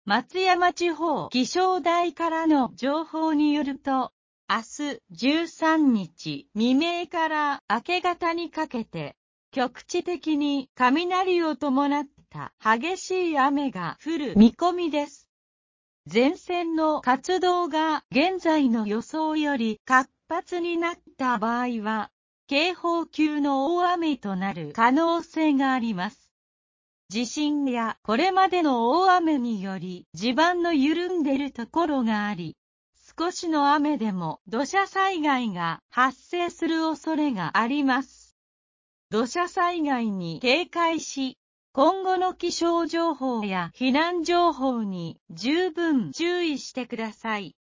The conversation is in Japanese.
松山地方気象台からの情報によると、明日13日未明から明け方にかけて、局地的に雷を伴った激しい雨が降る見込みです。前線の活動が現在の予想より活発になった場合は、警報級の大雨となる可能性があります。地震やこれまでの大雨により地盤の緩んでいるところがあり、少しの雨でも土砂災害が発生する恐れがあります。土砂災害に警戒し、今後の気象情報や避難情報に十分注意してください。